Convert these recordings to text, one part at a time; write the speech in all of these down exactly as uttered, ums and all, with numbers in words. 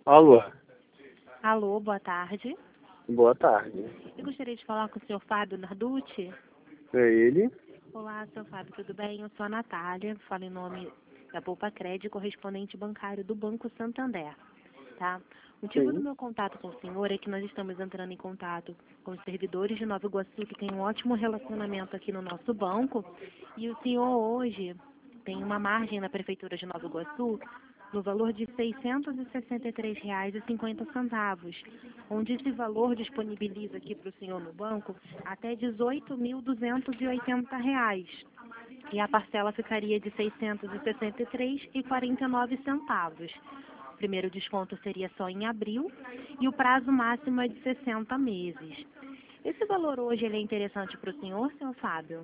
Alô, Alô, boa tarde. boa tarde. Eu gostaria de falar com o senhor Fábio Narducci. É ele? Olá, senhor Fábio, tudo bem? Eu sou a Natália, falo em nome da Poupa Crédito, correspondente bancário do Banco Santander, tá? O motivo do Sim. meu contato com o senhor é que nós estamos entrando em contato com os servidores de Nova Iguaçu, que tem um ótimo relacionamento aqui no nosso banco, e o senhor hoje tem uma margem na Prefeitura de Nova Iguaçu no valor de seiscentos e sessenta e três reais e cinquenta centavos, onde esse valor disponibiliza aqui para o senhor no banco até dezoito mil duzentos e oitenta reais. E a parcela ficaria de seiscentos e sessenta e três reais e quarenta e nove centavos. O primeiro desconto seria só em abril e o prazo máximo é de sessenta meses. Esse valor hoje ele é interessante para o senhor, senhor Fábio?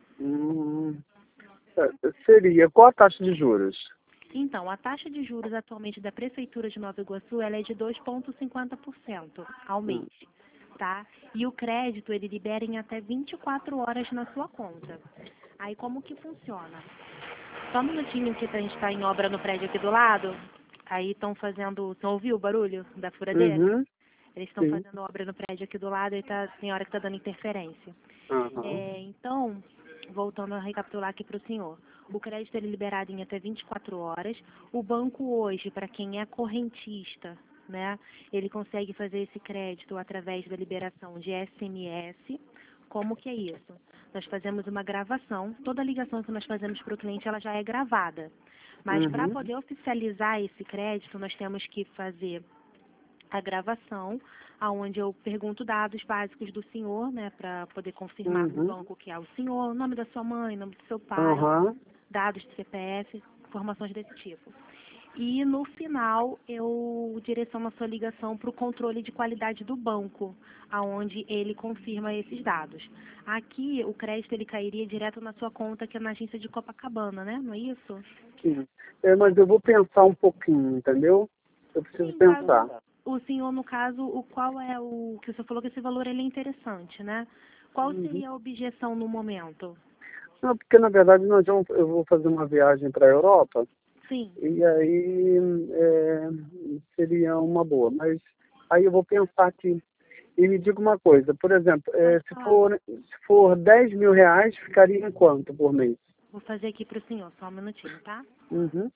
Hum, é, seria. Qual a taxa de juros? Então, a taxa de juros atualmente da Prefeitura de Nova Iguaçu ela é de dois vírgula cinquenta por cento ao mês, Hum. tá? E o crédito ele libera em até vinte e quatro horas na sua conta. Aí como que funciona? Só um minutinho que a gente está em obra no prédio aqui do lado. Aí estão fazendo... Você ouviu o barulho da furadeira? Uhum. Eles estão Sim. fazendo obra no prédio aqui do lado e tá, tem hora que está dando interferência. Aham. É, então, voltando a recapitular aqui para o senhor. O crédito ele é liberado em até vinte e quatro horas. O banco hoje, para quem é correntista, né, ele consegue fazer esse crédito através da liberação de S M S. Como que é isso? Nós fazemos uma gravação. Toda ligação que nós fazemos para o cliente, ela já é gravada. Mas para Uhum. poder oficializar esse crédito, nós temos que fazer a gravação, aonde eu pergunto dados básicos do senhor, né, para poder confirmar no Uhum. banco que é o senhor, nome da sua mãe, nome do seu pai, Aham. dados do C P F, informações desse tipo. E no final eu direciono a sua ligação para o controle de qualidade do banco, aonde ele confirma esses dados. Aqui o crédito ele cairia direto na sua conta, que é na agência de Copacabana, né? Não é isso? Sim. É, mas eu vou pensar um pouquinho, entendeu? Eu preciso Sim, pensar. caso o senhor, no caso, o qual é o que o senhor falou que esse valor ele é interessante, né? Qual Uhum. seria a objeção no momento? Não, porque na verdade nós vamos, eu vou fazer uma viagem para a Europa Sim. e aí é, seria uma boa. Mas aí eu vou pensar aqui. E me diga uma coisa, por exemplo, Pode é, se falar. for, se for dez mil reais, ficaria em quanto por mês? Vou fazer aqui para o senhor, só um minutinho, tá? Uhum.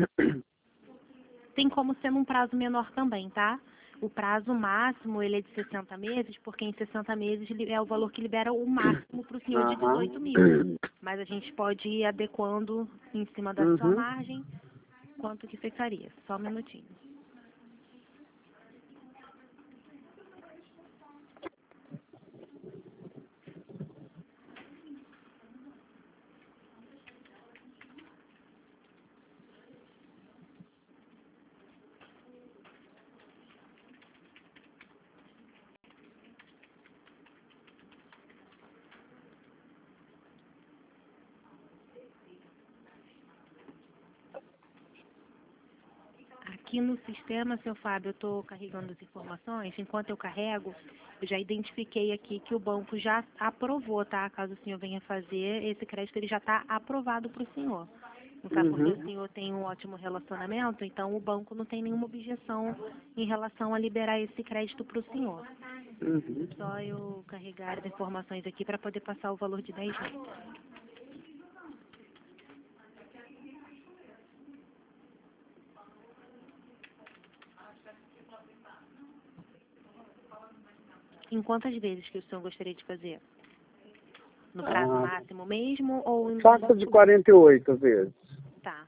Tem como ser num prazo menor também, tá? O prazo máximo ele é de sessenta meses, porque em sessenta meses li- é o valor que libera o máximo para o senhor de Aham. dezoito mil. Mas a gente pode ir adequando em cima da sua Uhum. margem quanto que ficaria. Só um minutinho. Aqui no sistema, seu Fábio, eu estou carregando as informações. Enquanto eu carrego, eu já identifiquei aqui que o banco já aprovou, tá? Caso o senhor venha fazer, esse crédito ele já está aprovado para o senhor. Não sabe porque Uhum. o senhor tem um ótimo relacionamento, então o banco não tem nenhuma objeção em relação a liberar esse crédito para o senhor. Uhum. Só eu carregar as informações aqui para poder passar o valor de dez mil. Em quantas vezes que o senhor gostaria de fazer? No prazo Ah, máximo mesmo ou em... faça de quarenta e oito vezes. Tá.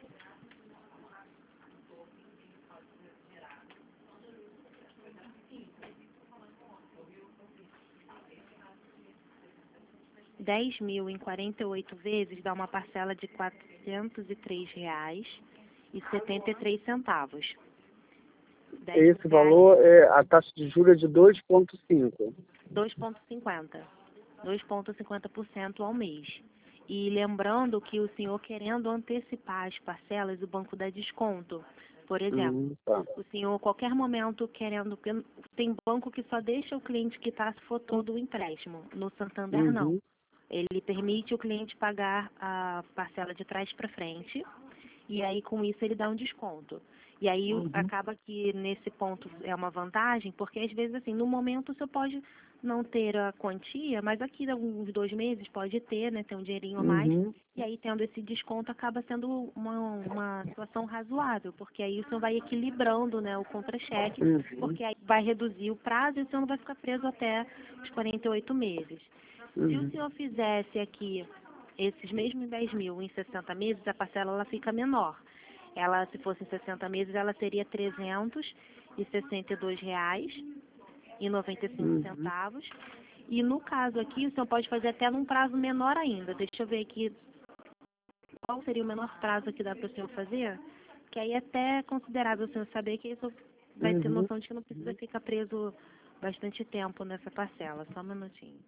dez mil em quarenta e oito vezes dá uma parcela de quatrocentos e três reais e setenta e três centavos. dez mil Esse reais, valor, é, a taxa de juros é de dois vírgula cinco. dois vírgula cinquenta. dois vírgula cinquenta por cento ao mês. E lembrando que o senhor querendo antecipar as parcelas, o banco dá desconto. Por exemplo, Uhum. Tá. o senhor, a qualquer momento, querendo... Tem banco que só deixa o cliente quitar se for todo o empréstimo. No Santander, não. Uhum. Ele permite o cliente pagar a parcela de trás para frente e aí com isso ele dá um desconto. E aí Uhum. acaba que nesse ponto é uma vantagem, porque às vezes assim, no momento você pode não ter a quantia, mas aqui uns dois meses pode ter, né, ter um dinheirinho a mais, Uhum. e aí tendo esse desconto acaba sendo uma, uma situação razoável, porque aí o senhor vai equilibrando, né, o contra-cheque, Uhum. porque aí vai reduzir o prazo e o senhor não vai ficar preso até os quarenta e oito meses. Se o Uhum. senhor fizesse aqui esses mesmos dez mil em sessenta meses, a parcela ela fica menor. Ela, se fosse em sessenta meses, ela seria trezentos e sessenta e dois reais e noventa e cinco centavos. E no caso aqui, o senhor pode fazer até num prazo menor ainda. Deixa eu ver aqui qual seria o menor prazo que dá para o senhor fazer, que aí é até considerável o senhor saber que isso vai ter Uhum. noção de que não precisa ficar preso bastante tempo nessa parcela. Só um minutinho.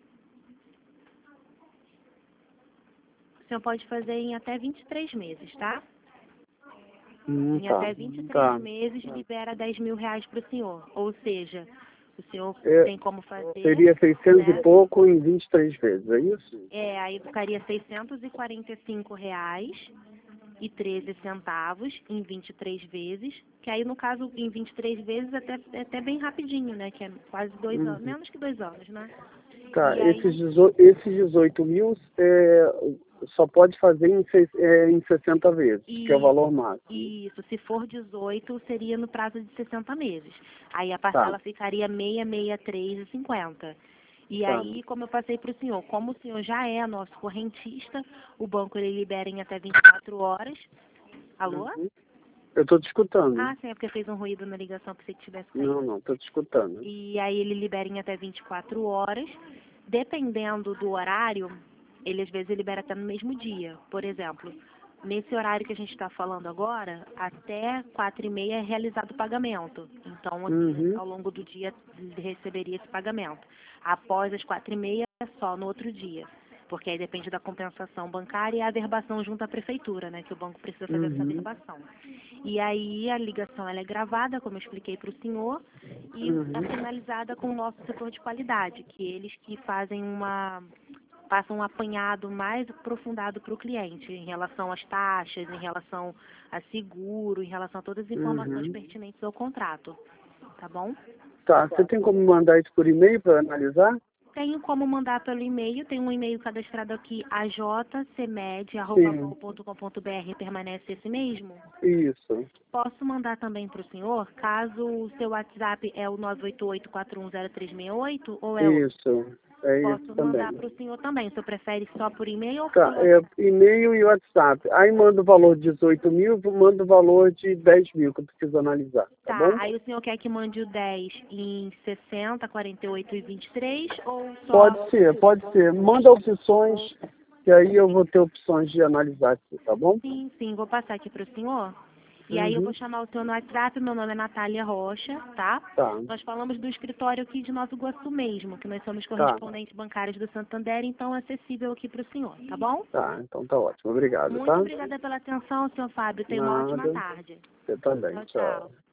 O senhor pode fazer em até vinte e três meses, tá? Hum, Em tá. até vinte e três Tá. meses, libera dez mil reais para o senhor. Ou seja, o senhor É, tem como fazer, seria seiscentos né? e pouco em vinte e três vezes, é isso? É, aí ficaria seiscentos e quarenta e cinco reais e treze centavos em vinte e três vezes, que aí no caso em vinte e três vezes até, é até bem rapidinho, né? Que é quase dois anos, Uhum. menos que dois anos, né? Tá, E esses aí, dezoito, esses dezoito mil é, só pode fazer em, seis- é, em sessenta vezes, que é o isso, valor máximo. isso, se for dezoito, seria no prazo de sessenta meses. Aí a Tá, parcela ficaria seiscentos e sessenta e três reais e cinquenta centavos. E tá. aí, como eu passei para o senhor, como o senhor já é nosso correntista, o banco ele libera em até vinte e quatro horas. Alô? Uhum. Eu tô te escutando. Ah, sim, é porque fez um ruído na ligação, pensei que tivesse Não, caído. não, tô te escutando. E aí ele libera em até vinte e quatro horas. Dependendo do horário, ele às vezes libera até no mesmo dia. Por exemplo, nesse horário que a gente está falando agora, até quatro e meia é realizado o pagamento. Então, assim, Uhum. ao longo do dia ele receberia esse pagamento. Após as quatro e meia é só no outro dia. Porque aí depende da compensação bancária e a averbação junto à prefeitura, né? Que o banco precisa fazer essa Uhum. averbação. E aí a ligação ela é gravada, como eu expliquei para o senhor, e Uhum. é finalizada com o nosso setor de qualidade, que eles que fazem uma passam um apanhado mais aprofundado para o cliente em relação às taxas, em relação a seguro, em relação a todas as informações Uhum. pertinentes ao contrato. Tá bom? Tá, você tem como mandar isso por e-mail para analisar? Tenho como mandar pelo e-mail, tem um e-mail cadastrado aqui, a j c med arroba Sim, bol ponto com ponto b r, permanece esse mesmo? isso, Posso mandar também para o senhor, caso o seu WhatsApp é o nove oito oito, quatro um zero três seis oito ou é outro? isso, é isso Posso mandar também. para o senhor também. O senhor prefere só por e-mail ou Tá, pelo é WhatsApp? e-mail e WhatsApp. Aí manda o valor de dezoito mil, manda o valor de dez mil que eu preciso analisar, tá Tá, bom? aí o senhor quer que mande o dez em sessenta, quarenta e oito e vinte e três ou só... Pode ser, pode ser. Manda opções, que aí eu vou ter opções de analisar aqui, tá bom? Sim, sim, vou passar aqui para o senhor. E aí eu vou Uhum. chamar o senhor no WhatsApp, meu nome é Natália Rocha, tá? Tá, Nós falamos do escritório aqui de Nova Iguaçu mesmo, que nós somos tá, correspondentes bancários do Santander, então é acessível aqui para o senhor, tá bom? tá. Então tá ótimo. Obrigado, Muito tá? obrigada pela atenção, senhor Fábio. Tenha uma ótima Nada. tarde. Você também. Tchau, Tchau. tchau.